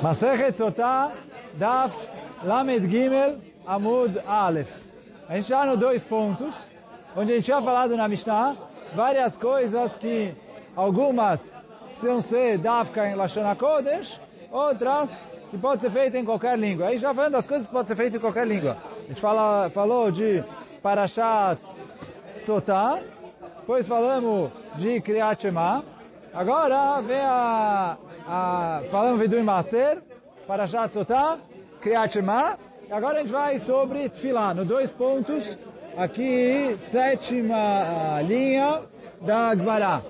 Masechet Sotah, Daf Lamed Gimel, Amud Aleph. A gente já no 2 pontos, onde a gente tinha falado na Mishnah, várias coisas que algumas precisam ser Dafka em Lashon HaKodesh, outras que pode ser feita em qualquer língua. Aí já falando das coisas que pode ser feita em qualquer língua. A gente falou de Parashat Sotah, depois falamos de Kriyat Shema, agora vem falamos Vidui Maser, Parashat Sotah, Kriyat Shema, e agora a gente vai sobre Tfilah, no 2 pontos, aqui, 7ª linha da Gemara.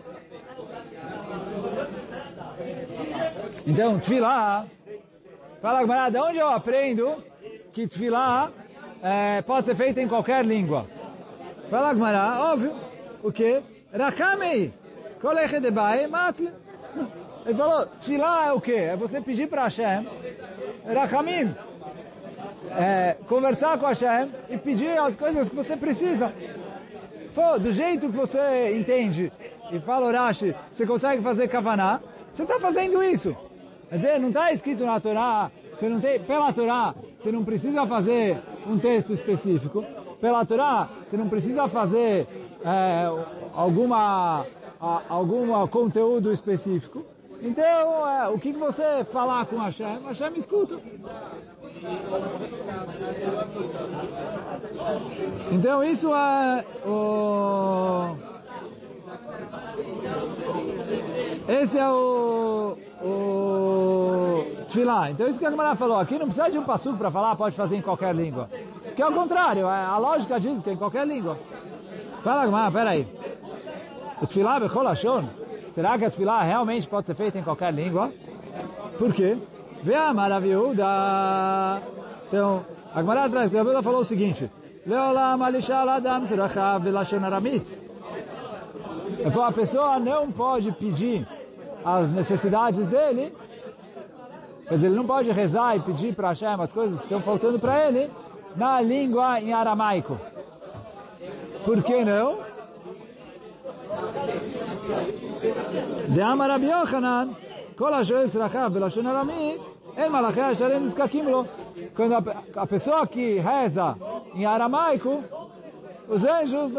Então, Tfilah, fala Gemara, de onde eu aprendo que Tfilah pode ser feita em qualquer língua? Fala Gemara, óbvio, o quê? Rakamei, Koleche Debai, Matle. Ele falou, Tfilah é o quê? É você pedir para Hashem, Rakamim, conversar com Hashem e pedir as coisas que você precisa. Do jeito que você entende, e fala Rashi, você consegue fazer Kavaná, você está fazendo isso. Quer dizer, não está escrito na Torá, pela Torá, você não precisa fazer um texto específico. Pela Torá, você não precisa fazer algum conteúdo específico. Então, o que você falar com Hashem escuta. Então, isso é esse é o Tfilah. Então, isso que a Gemara falou. Aqui não precisa de um passuco para falar, pode fazer em qualquer língua. Que é o contrário, a lógica diz que é em qualquer língua. Fala, Gemara, peraí. O Tfilah bechol lashon? Será que a Tfilah realmente pode ser feita em qualquer língua? Por quê? Ve'amar Rav Yehuda. Então, a Gemara atrás, Rav Yehuda falou o seguinte: Leolam alishal adam tzrachav belashon aramit. Ele falou, a pessoa não pode pedir as necessidades dele, quer dizer, ele não pode rezar e pedir para Hashem as coisas que estão faltando para ele na língua em aramaico. Por que não? De Amar Rabbi Yochanan, Kol HaShoel tzrachav belashon aramit, en malachei hashalem nizkakim lo. Quando a pessoa que reza em aramaico, os anjos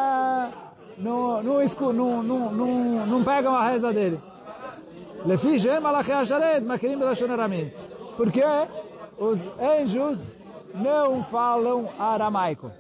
não pegam a reza dele. Lefi shem malachei hashalem makirim belashon aramit. Porque os anjos não falam aramaico.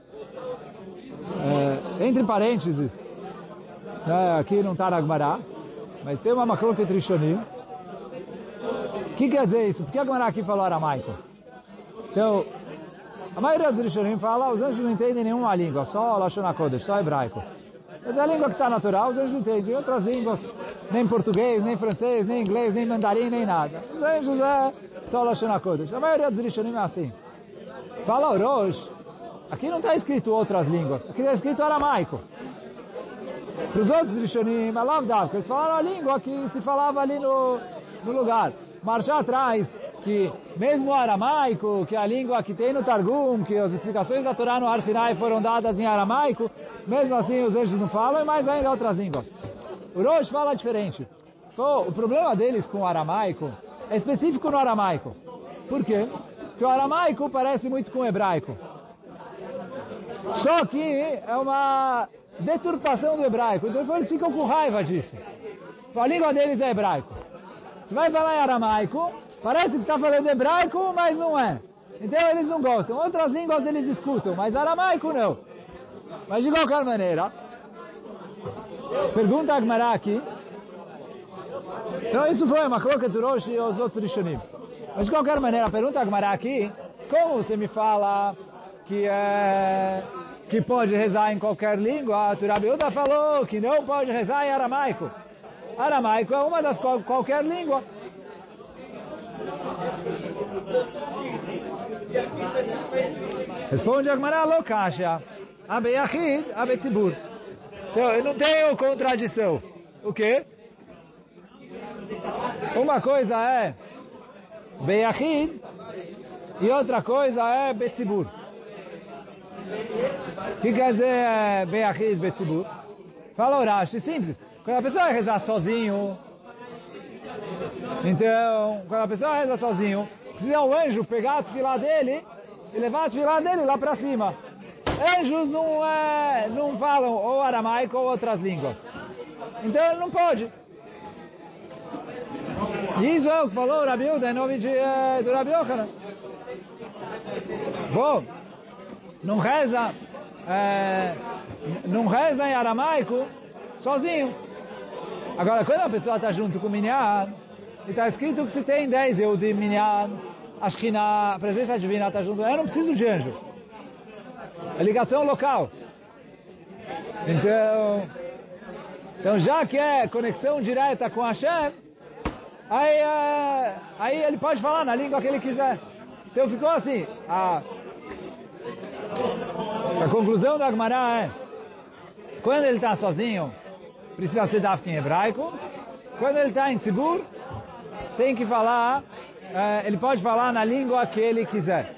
Entre parênteses, aqui não está na Gemara, mas tem uma machloket rishonim. O que quer dizer isso? Por que a Gemara aqui falou aramaico? Então, a maioria dos rishonim fala, os anjos não entendem nenhuma língua, só Lashon HaKodesh, só hebraico. Mas a língua que está natural, os anjos não entendem. Outras línguas, nem português, nem francês, nem inglês, nem mandarim, nem nada. Os anjos é só Lashon HaKodesh. A maioria dos rishonim é assim. Fala Orosh, aqui não está escrito outras línguas, aqui está escrito aramaico. Para os outros rishonim, eles falaram a língua que se falava ali no lugar. Marcha atrás, que mesmo o aramaico, que é a língua que tem no Targum, que as explicações da Torá no Har Sinai foram dadas em aramaico, mesmo assim os anjos não falam, e mais ainda outras línguas. O Rosh fala diferente. O problema deles com o aramaico é específico no aramaico. Por quê? Porque o aramaico parece muito com o hebraico. Só que é uma deturpação do hebraico. Então eles ficam com raiva disso. A língua deles é hebraico. Você vai falar em aramaico, parece que está falando hebraico, mas não é. Então eles não gostam. Outras línguas eles escutam, mas aramaico não. Mas de qualquer maneira, pergunta a Gemara aqui. Então isso foi uma coloca do Rosh e os outros rishonim. Mas de qualquer maneira, pergunta a Gemara aqui, como você me fala que pode rezar em qualquer língua? Se o Rabi Yehuda falou que não pode rezar em aramaico. Aramaico é uma das qualquer língua. Responde a Gemara, lo kasha, abe yachid, abe tzibur. Então, eu não tenho contradição. O quê? Uma coisa é beyachid e outra coisa é betzibur. O que quer dizer beyachid, betzibur? Fala Rashi, simples. Quando a pessoa vai rezar sozinho, Então, quando a pessoa reza sozinho, precisa um anjo pegar a tefilá dele e levar a tefilá dele lá para cima. Anjos não falam ou aramaico ou outras línguas. Então ele não pode. E isso é o que falou o Rabi Yehuda em nome do Rabi Yochanan. Bom, não reza em aramaico sozinho. Agora, quando a pessoa está junto com o Minyan, e está escrito que se tem 10 Yehudim Minyan, acho que na presença divina está junto, eu não preciso de anjo. É ligação local. Então já que é conexão direta com Hashem, aí ele pode falar na língua que ele quiser. Então ficou assim. A conclusão da Gemara é: quando ele está sozinho, precisa ser dafka em hebraico. Quando ele está em tzibur, tem que falar, ele pode falar na língua que ele quiser.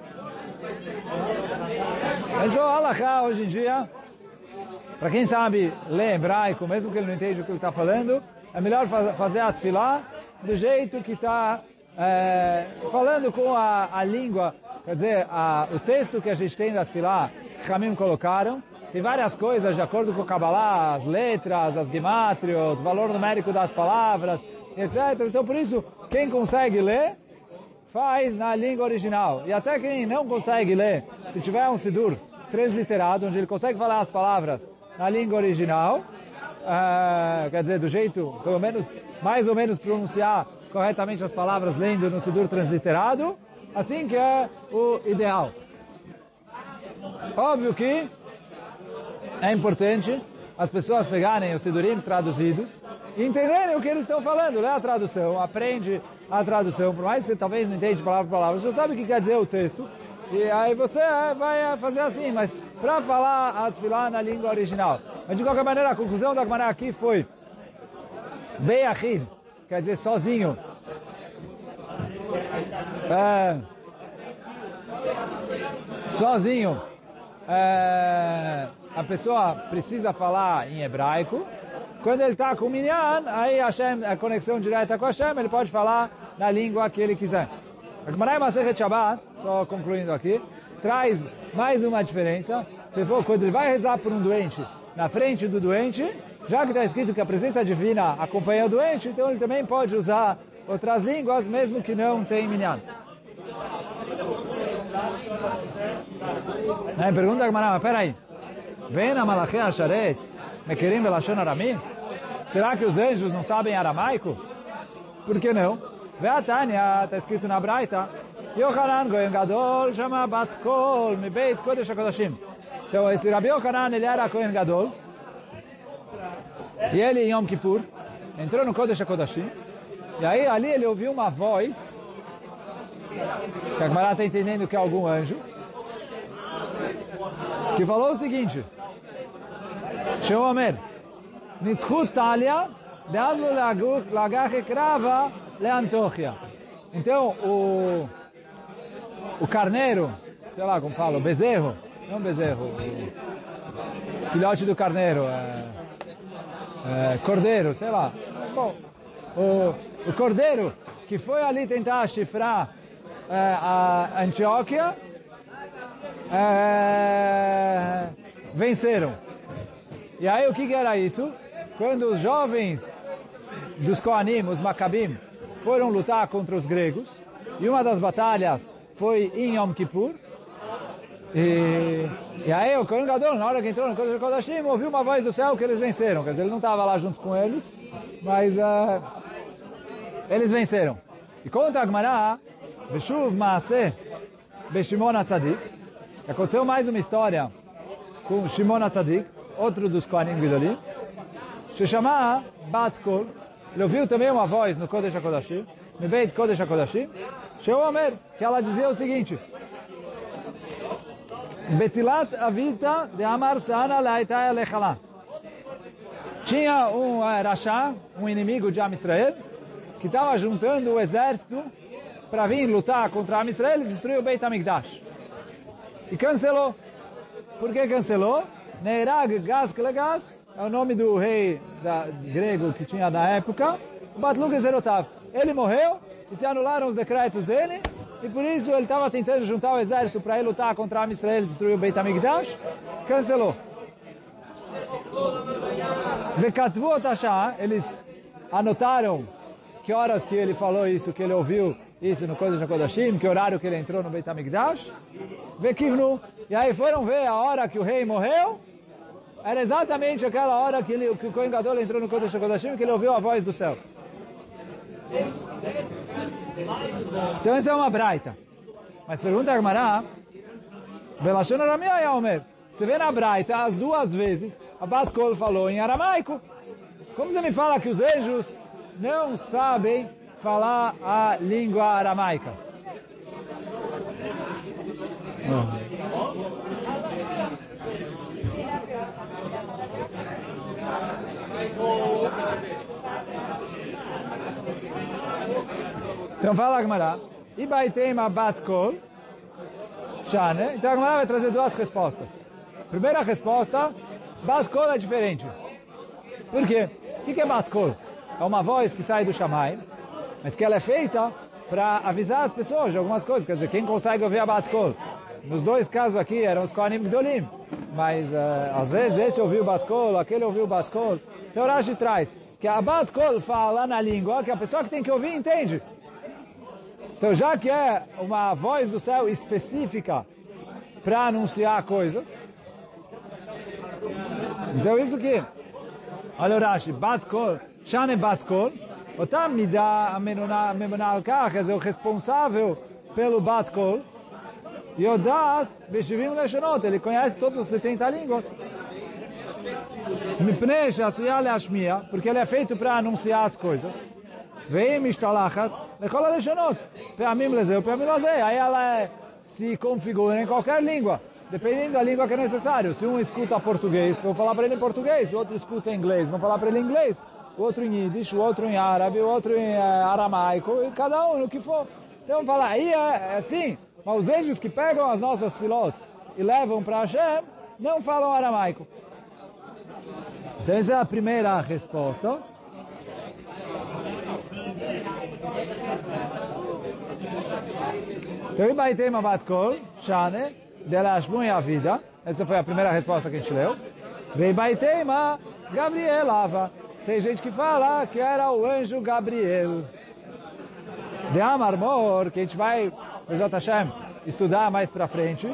Mas o halakha hoje em dia, para quem sabe ler hebraico, mesmo que ele não entenda o que ele está falando, é melhor fazer a tefilá do jeito que está falando com a língua, quer dizer, o texto que a gente tem da tefilá, que Ramim colocaram, tem várias coisas de acordo com o Kabbalah, as letras, as gemátrias, o valor numérico das palavras, etc. Então, por isso, quem consegue ler, faz na língua original. E até quem não consegue ler, se tiver um sidur transliterado, onde ele consegue falar as palavras na língua original, quer dizer, do jeito, pelo menos, mais ou menos pronunciar corretamente as palavras lendo no sidur transliterado, assim que é o ideal. Óbvio que é importante as pessoas pegarem os sidurim traduzidos e entenderem o que eles estão falando. Lê a tradução, aprende a tradução, por mais que você talvez não entenda palavra por palavra, você sabe o que quer dizer o texto, e aí você vai fazer assim, mas para falar a tefilá na língua original. Mas de qualquer maneira, a conclusão da Gemara aqui foi Beyachid, quer dizer sozinho. Sozinho. A pessoa precisa falar em hebraico. Quando ele está com o Minyan, aí Hashem, a conexão direta com Hashem, ele pode falar na língua que ele quiser. A Gemara em Masechet Shabbat, só concluindo aqui, traz mais uma diferença. Quando ele vai rezar por um doente, na frente do doente, já que está escrito que a presença divina acompanha o doente, então ele também pode usar outras línguas, mesmo que não tem Minyan. Pergunta a Gemara, mas peraí, vem na Malachei Asharet, Mekerim Belashon Aramim? Será que os anjos não sabem aramaico? Por que não? Ve'atanya, está escrito na Braita, Yochanan Goyen Gadol, chama Bat Kol, Mi Beit Kodesh HaKodashim. Então, esse Rabi Yochanan, ele era Kohen Gadol, e ele, em Yom Kippur, entrou no Kodesh HaKodashim, e aí, ali, ele ouviu uma voz, que a Gemara está entendendo que é algum anjo, que falou o seguinte, Sheu Omer, Nitchut Talia, Deadlo Lagach Ekrava Leantochia. Então, o carneiro, sei lá como fala, o bezerro, não bezerro, o filhote do carneiro, cordeiro, sei lá. Bom, o cordeiro que foi ali tentar chifrar a Antioquia, venceram. E aí o que era isso? Quando os jovens dos Kohanim, os Maccabim, foram lutar contra os gregos, e uma das batalhas foi em Yom Kippur, e aí o Kohen Gadol, na hora que entrou no Kodesh HaKodashim, ouviu uma voz do céu que eles venceram. Quer dizer, ele não estava lá junto com eles, mas eles venceram. E conta a Gemara, Veshuv Maaseh Beshimon HaTzadik, aconteceu mais uma história com Shimon HaTzadik, outro dos Kohanim Gedolim, se chama Bat Kol. Ele ouviu também uma voz no Kodesh HaKodashim, no Beit Kodesh HaKodashim, Sheu Omer, que ela dizia o seguinte, Betilat Avita de Amar Sana Laitaya Lechala. Tinha um Rasha, um inimigo de Am Israel, que estava juntando o exército para vir lutar contra Am Israel e destruir o Beit HaMikdash. E cancelou. Por que cancelou? Neirag Gas Klegas, é o nome do rei grego que tinha na época, Batlug Zerotav. ele morreu e se anularam os decretos dele, e por isso ele estava tentando juntar o exército para ir lutar contra a Israel e destruir o Beit HaMikdash, cancelou. Vekatvu Otashah, eles anotaram que horas que ele falou isso, que ele ouviu isso no Kodesh HaKodashim, que horário que ele entrou no Beit HaMikdash, Vekivnu, e aí foram ver a hora que o rei morreu, era exatamente aquela hora que o Kohen Gadol entrou no Kodesh HaKodashim, que ele ouviu a voz do céu. Então essa é uma braita. Mas pergunta a Gemara, Belashon Aramei Omer, você vê na braita, as duas vezes, a Bat Kol falou em aramaico. Como você me fala que os anjos não sabem falar a língua aramaica? Então fala a Gemara, Ibaitema Bat Kol Shane. Então a Gemara vai trazer duas respostas. Primeira resposta, Bat Kol é diferente. Por quê? O que é Bat Kol? É uma voz que sai do Shammai, mas que ela é feita para avisar as pessoas de algumas coisas. Quer dizer, quem consegue ouvir a Bat Kol? Nos dois casos aqui eram os Kohanim Gdolim, mas às vezes esse ouviu o Bat Kol, aquele ouviu o Bat Kol. Então Rashi traz que a Bat Kol fala na língua que a pessoa que tem que ouvir entende. Então já que é uma voz do céu específica para anunciar coisas, então isso que, olha o Rashi, Bat Kol, Shane Bat Kol, Otam Midah Amemuna Al-Kach, quer dizer, o responsável pelo Bat Kol, Yodat Beshivim Leshonot, ele conhece todas as 70 línguas. Mipnei Shasuyah Leashmiya, porque ele é feito para anunciar as coisas. Veim Mishtalachat Lechol Leshonot, Peamim Lezeu, Peamim Lezei, aí ela se configura em qualquer língua, dependendo da língua que é necessário. Se um escuta português, vou falar para ele em português, o outro escuta inglês, vou falar para ele em inglês, o outro em Yiddish, o outro em árabe, o outro em aramaico, e cada um no que for. Então vamos falar, aí é assim, mas os anjos que pegam as nossas filot e levam para Hashem, não falam aramaico. Então essa é a primeira resposta. Então, Ibaitema Bat Kol, Shane, dela Ashbun e a vida. Essa foi a primeira resposta que a gente leu. Ibaitema Gabriel Ava. Tem gente que fala que era o anjo Gabriel. De Amar Mor, que a gente vai, Bezat Hashem, estudar mais pra frente.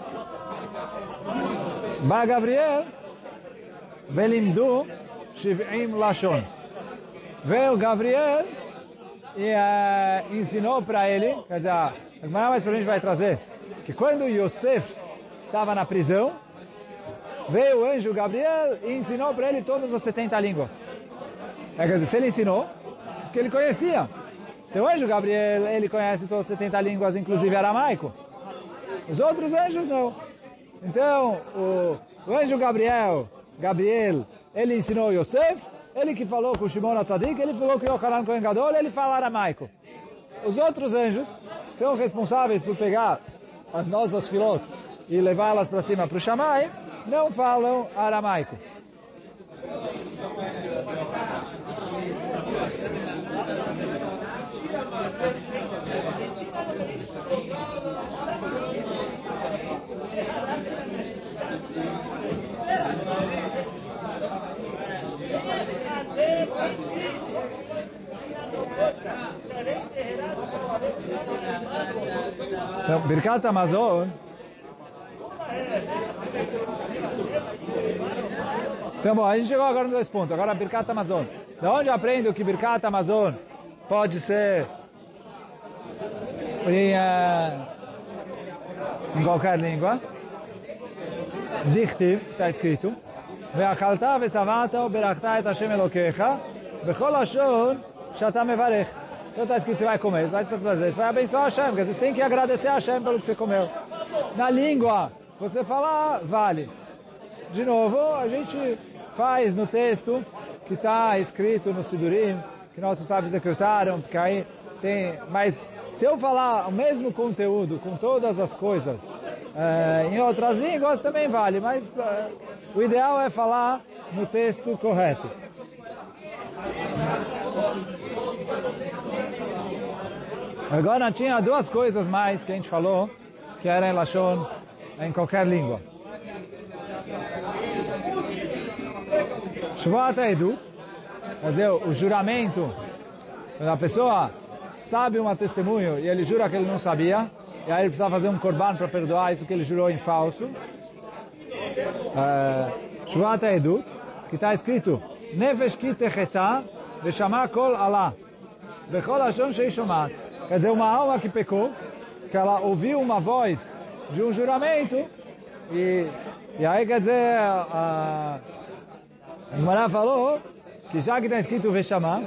Ba Gabriel, Velimdu, Shiv'im Lashon. Veio Gabriel e ensinou para ele, quer dizer, a Gemara mais pra frente vai trazer, que quando Yosef estava na prisão, veio o anjo Gabriel e ensinou para ele todas as 70 línguas. Quer dizer, se ele ensinou, porque ele conhecia. Então o anjo Gabriel, ele conhece todas as 70 línguas, inclusive aramaico. Os outros anjos não. Então, o anjo Gabriel, ele ensinou Yosef, ele que falou com o Shimon HaTzadik, ele falou que o Yochanan Kohen Gadol, ele fala aramaico. Os outros anjos são responsáveis por pegar as nossas filot e levá-las para cima para o Shammai, não falam aramaico. Então, Birkat Hamazon. Então, bom, a gente chegou agora nos 2 pontos. Agora, Birkat Hamazon. Da onde eu aprendo que Birkat Hamazon pode ser em qualquer língua? Dichtiv, está escrito. Ve'achalta ve'savata u'berachta et Hashem Elokecha bechol lashon she'ata mevarech. Então está escrito, você vai comer, você vai abençoar Hashem, porque você tem que agradecer a Hashem pelo que você comeu. Na língua, você falar, vale. De novo, a gente faz no texto que está escrito no Sidurim, que nossos sábios decretaram, porque aí tem... Mas se eu falar o mesmo conteúdo com todas as coisas em outras línguas, também vale, mas o ideal é falar no texto correto. Agora tinha duas coisas mais que a gente falou, que era em Lashon, em qualquer língua. Shvuat Edut, quer dizer, o juramento, quando a pessoa sabe um testemunho e ele jura que ele não sabia, e aí ele precisa fazer um korban para perdoar isso que ele jurou em falso. Shvuat Edut, que está escrito, Nefesh ki techeta, veshama kol Allah, bechol hashon shei shomat. Quer dizer, uma alma que pecou, que ela ouviu uma voz de um juramento, e aí quer dizer, a Gemara falou que já que está escrito Veshama,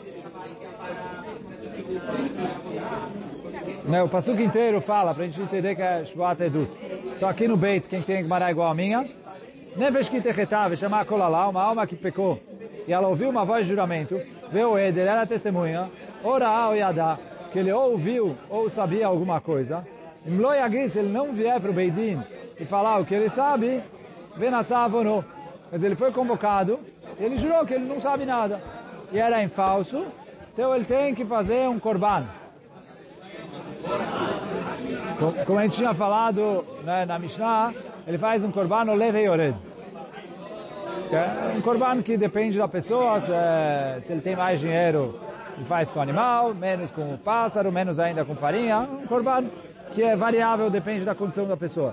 o passuco inteiro fala, para a gente entender que é Shvuat Edut. Então aqui no Beit, quem tem Gemara igual a minha, Nefesh ki techeta, veshama kol Allah, uma alma que pecou, e ela ouviu uma voz de juramento, veio o Eder, era testemunha, ora ou yada, que ele ouviu ou sabia alguma coisa, se ele não vier para o Beidin e falar o que ele sabe, venassavono. Mas ele foi convocado, e ele jurou que ele não sabe nada. E era em falso, então ele tem que fazer um korban. Como a gente tinha falado, né, na Mishnah, ele faz um korban o leve yored. Um korban que depende da pessoa, se ele tem mais dinheiro, ele faz com animal, menos com o pássaro, menos ainda com farinha. Um korban que é variável, depende da condição da pessoa.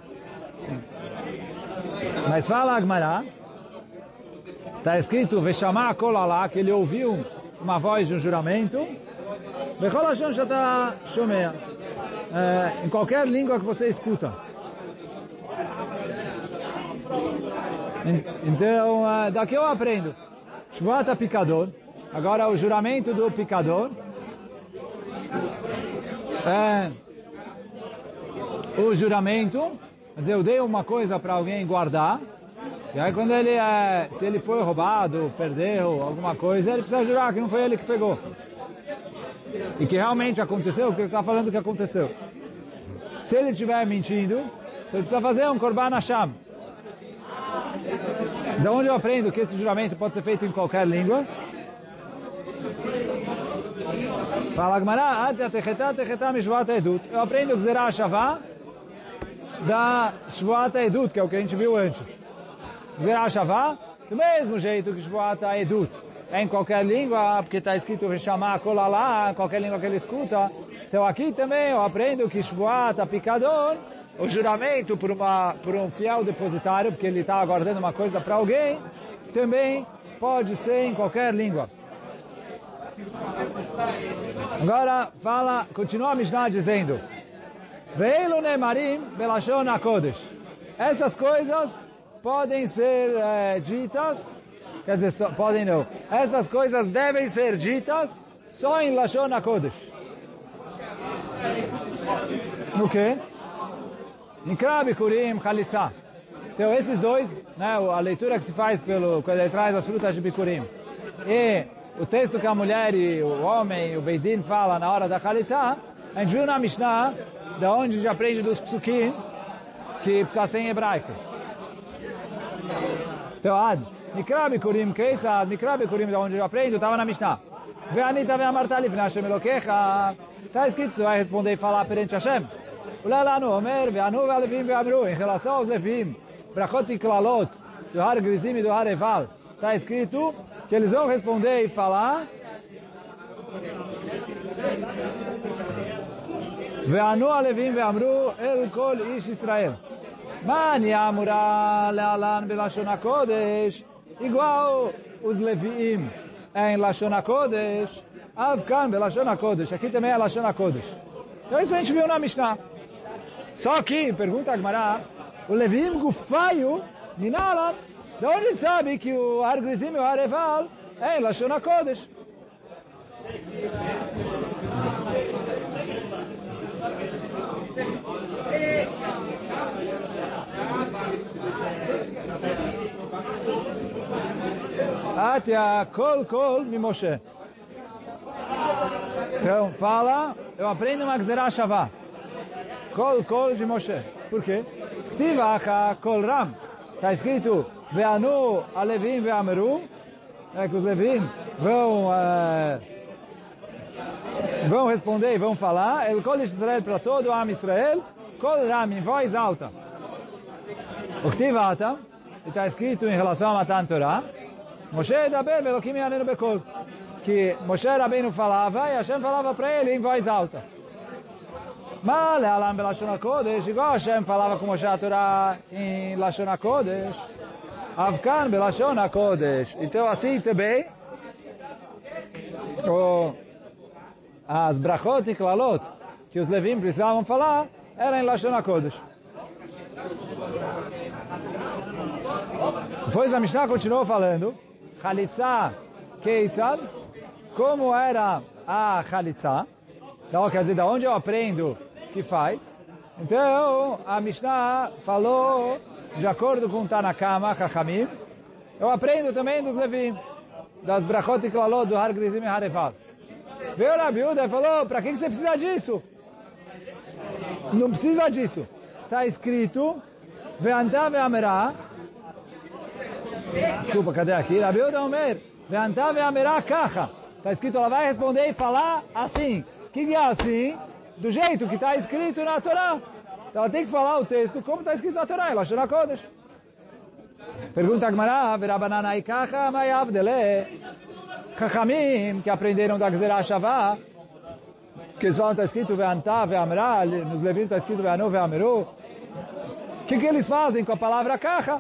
Mas fala a Gemara, está escrito, Veshama kol Allah, que ele ouviu uma voz de um juramento, Bechol hashon shata shomea, em qualquer língua que você escuta. Então, daqui eu aprendo. Shvuat Pikadon, agora o juramento do Pikadon, o juramento, quer dizer, eu dei uma coisa para alguém guardar, e aí quando ele, se ele foi roubado, perdeu alguma coisa, ele precisa jurar que não foi ele que pegou. E que realmente aconteceu, porque ele está falando que aconteceu. Se ele estiver mentindo, então ele precisa fazer um Korban Hashem. De onde eu aprendo que esse juramento pode ser feito em qualquer língua? Fala Gemara, eu aprendo Gzerah Shavá da Shvuat Edut, que é o que a gente viu antes. Gzerah Shavá, do mesmo jeito que Shvuat Edut é em qualquer língua, porque está escrito Veshama kol Allah, qualquer língua que ele escuta. Então aqui também eu aprendo que Shvuat Pikadon, o juramento por um fiel depositário, porque ele está guardando uma coisa para alguém, também pode ser em qualquer língua. Agora continua a Mishnah dizendo, Ve'elu nemarim belashon hakodesh. Essas coisas podem ser ditas, quer dizer, podem não. Essas coisas devem ser ditas só em Lashon HaKodesh. No quê? Nikra Bikurim Chalitza. Então esses dois, né, a leitura que se faz quando ele traz as frutas de Bikurim, e o texto que a mulher e o homem, o Beidin, fala na hora da Chalitza, a gente viu na Mishnah, da onde a gente aprende dos psukim, que precisa ser em hebraico. Então, Nikra Bikurim Keitzad, Nikra Bikurim, da onde eu aprendo, estava na Mishnah. Ve'anita ve'amarta lifnei Hashem Elokecha. Está escrito, você vai responder e falar perante Hashem. Ulelanu Omer, ve'anu ve'alevim ve'amru. Em relação aos levim, brachot e klalot, do Har Grizim e do Har Eval, está escrito que eles vão responder e falar ve'anu alevim ve'amru el kol ish Israel. Mani amura le'alan belashon HaKodesh, igual os leviim em Lashon HaKodesh, avkan belashon HaKodesh, aqui também é Lashon HaKodesh. Então isso a gente viu na Mishnah. Só que, pergunta a Gemara, o leviim gufayu, minalan, de onde a gente sabe que o Har Grizim e o Har Eval é em Lashon HaKodesh? Atia kol mi Moshe. Então fala, eu aprendo uma Gzerah Shavá. Kol de Moshe. Por quê? Ktivacha kol ram. Está escrito ve'anu alevim ve'ameru. É que os levim vão vão responder e vão falar, El Kol Israel para todo o Am Israel, Kol Ram, em voz alta. Uchtivata, e está escrito em relação a Matan Torah, Moshe Daber Velokim Yanenu Bekol, que Moshe Rabbeinu falava e Hashem falava para ele em voz alta. Mas Le'alam Belashon HaKodesh, igual Hashem falava com Moshe a Torah em Lashon HaKodesh, Avkan Belashon HaKodesh. Então assim também, as brachot e klalot que os levim precisavam falar eram em Lashon HaKodesh. Depois a Mishnah continuou falando, Chalitza Keitzad, como era a Chalitza. Então, quer dizer, da onde eu aprendo que faz. Então, a Mishnah falou, de acordo com Tanakama, Chachamim, eu aprendo também dos Levim, das Brachot e Klalot, do Har Grizim e Har Efal. Veio Rabi Yehuda e falou, para que você precisa disso? Não precisa disso. Está escrito, Ve'anta ve'amerá, desculpa, cadê aqui? Rabi Yehuda Omer, Ve'anta ve'amerá kacha. Está escrito, ela vai responder e falar assim. O que é assim? Do jeito que está escrito na Torá. Então ela tem que falar o texto como está escrito na Torá. Lashon HaKodesh. Pergunta a Gemara, Verabanan Aikacha, Mayavdele. Chachamim, que aprenderam da Gzerah Shavá, que eles falam está escrito Ve'antá, Ve'amra, nos Levim está escrito Ve'anu, Ve'ameru. O que eles fazem com a palavra Kacha?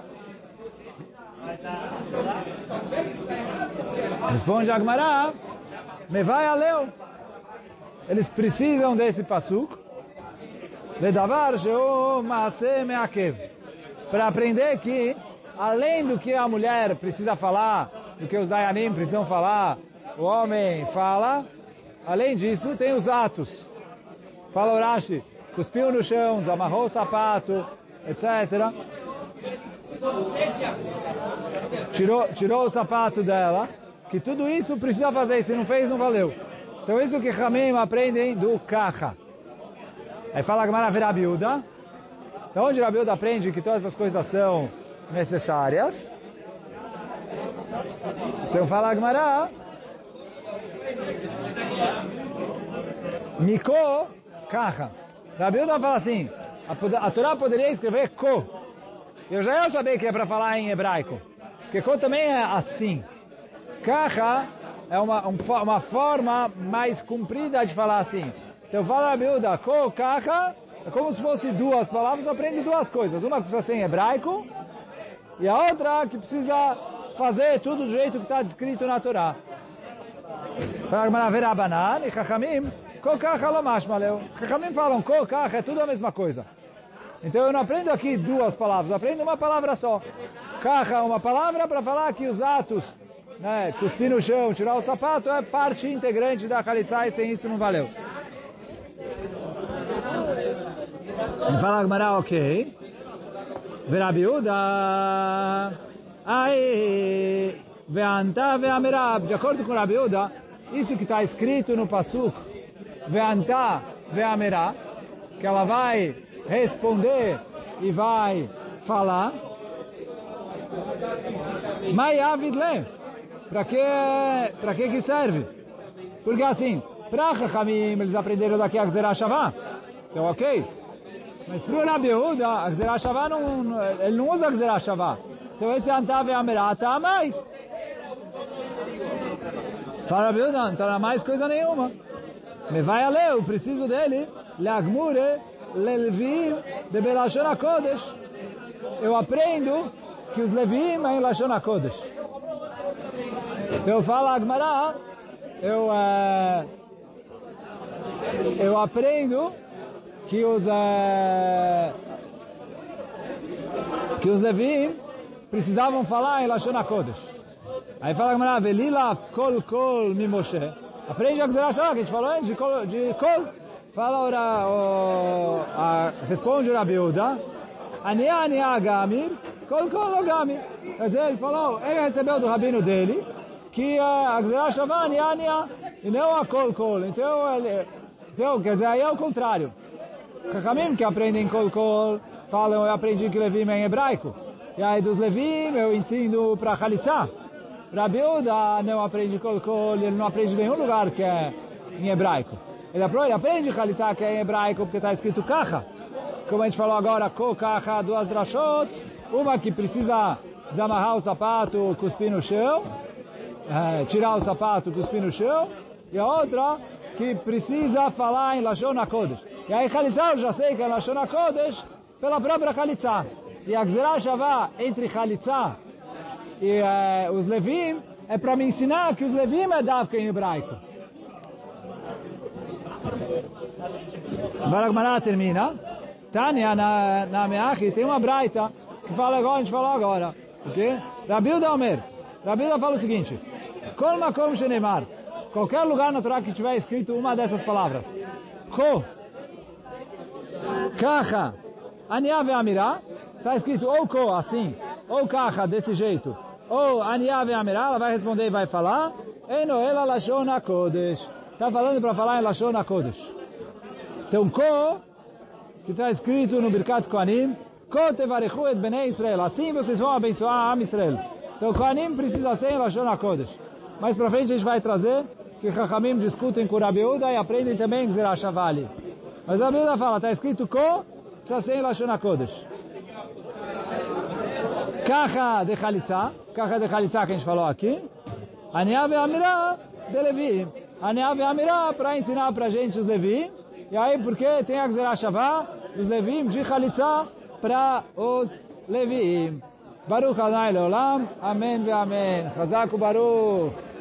Responde a Gemara, me vai a leu. Eles precisam desse pasuk, ledavar sheu maaseh me'akev, para aprender que, além do que a mulher precisa falar, do que os dayanim precisam falar, o homem fala, além disso, tem os atos. Fala Urashi, cuspiu no chão, desamarrou o sapato, etc. Tirou o sapato dela, que tudo isso precisa fazer, se não fez, não valeu. Então isso que Chamim aprendem do Kacha. Aí fala a Gemara Rabi Yehuda. Então onde Rabi Yehuda aprende que todas essas coisas são necessárias. Então fala a Gemara, Miko Kacha. Rabi Yehuda fala assim, a Torá poderia escrever Ko. Eu já ia saber que é para falar em hebraico. Porque Ko também é assim. Kacha é uma forma mais comprida de falar assim. Então fala Rabi Yehuda, Ko Kacha, é como se fosse duas palavras, aprende duas coisas. Uma que precisa ser em hebraico, e a outra que precisa fazer tudo do jeito que está descrito na Torá. Fala Verabanan e Chachamim, Ko Kacha lo mashmaleu. Chachamim falam, Ko Kacha é tudo a mesma coisa. Então eu não aprendo aqui duas palavras, eu aprendo uma palavra só. Kacha é uma palavra para falar que os atos, né, cuspir no chão, tirar o sapato, é parte integrante da Chalitza e sem isso não valeu. E fala a Gemara, ok. Verabi Yehuda, aí, ve'antá ve'amerá. De acordo com Rabi Yehuda, isso que está escrito no pasuk, ve'antá ve'amerá, que ela vai responder e vai falar. Mai avidle. Para que serve? Porque assim, para Chachamim eles aprenderam daqui a Gzerah Shavá. Então ok. Mas para o Rabi Yehuda, a Gzerah Shavá ele não usa a Gzerah Shavá. Então esse Antá ve'amerá está a mais. Para Rabi Yehuda não está a mais coisa nenhuma. Me vai a ler, eu preciso dele. Le'agmure, le'levim, de Belashon HaKodesh. Eu aprendo que os Levim é em Lashon HaKodesh. Então fala a Gemara, eu aprendo que os Levim precisavam falar em Lashon HaKodesh. Aí fala a Gemara, Velilaf kol mi Moshe. Aprende a Gzerah Shavá, que a gente falou antes, de kol. Fala responde o Rabi Yehuda, Ania Gamir, kol Gamir. Quer dizer, ele falou, ele recebeu do rabino dele, que a Gzerah Shavá Ania, e não a kol. Então, quer dizer, aí é o contrário. Chachamim que aprendem kol, falam, eu aprendi que Levim é em hebraico. E aí dos Levim eu ensino para Chalitza. Rabi Yehuda não aprende kol, ele não aprende em nenhum lugar que é em hebraico. Ele aprende Khalitsa, que é em hebraico, porque está escrito Kacha. Como a gente falou agora, Ko Kacha, duas drashot. Uma que precisa desamarrar o sapato, cuspir no chão. Tirar o sapato, cuspir no chão. E a outra que precisa falar em Lashon HaKodesh. E aí Khalitsa eu já sei que é Lashon HaKodesh pela própria Khalitsa. E a Gzerah Shavá entre Khalitsa e os Levim é para me ensinar que os Levim é Davka em hebraico. Agora a Gemara termina. Tânia, na Meachi, tem uma braita que fala igual a gente falou agora. Okay? Rabi Yehuda Omer. Rabi Yehuda fala o seguinte. Kol makom shenemar. Qualquer lugar na Torá que tiver escrito uma dessas palavras. Ko. Kacha. Aniá ve'amirá. Está escrito ou ko, assim. Ou kacha, desse jeito. Ou aniá ve'amirá. Ela vai responder e vai falar. Eino ela lashon hakodesh. Está falando para falar em lashon hakodesh. Então ko, que está escrito no Birkat Kohanim. Ko tevarechu et bnei Israel. Assim vocês vão abençoar a Am Israel. Então Kohanim precisa ser em lashon hakodesh. Mais para frente a gente vai trazer que Chachamim discutem com Rabi Yehuda e aprendem também Gzerah Shavá ali. Mas Rabi Yehuda fala, está escrito Ko, precisa ser em Lashon HaKodesh. Kacha de Khalitsa que a gente falou aqui. Aniá ve'amirá de Levi. Aniá ve'amirá para ensinar para a gente os Levi. E aí, porque tem a Gzerah Shavá, os Levim de Khalitsa para os Levim. Baruch Adonai Leolam. Amém ve'amém. Chazak u'baruch.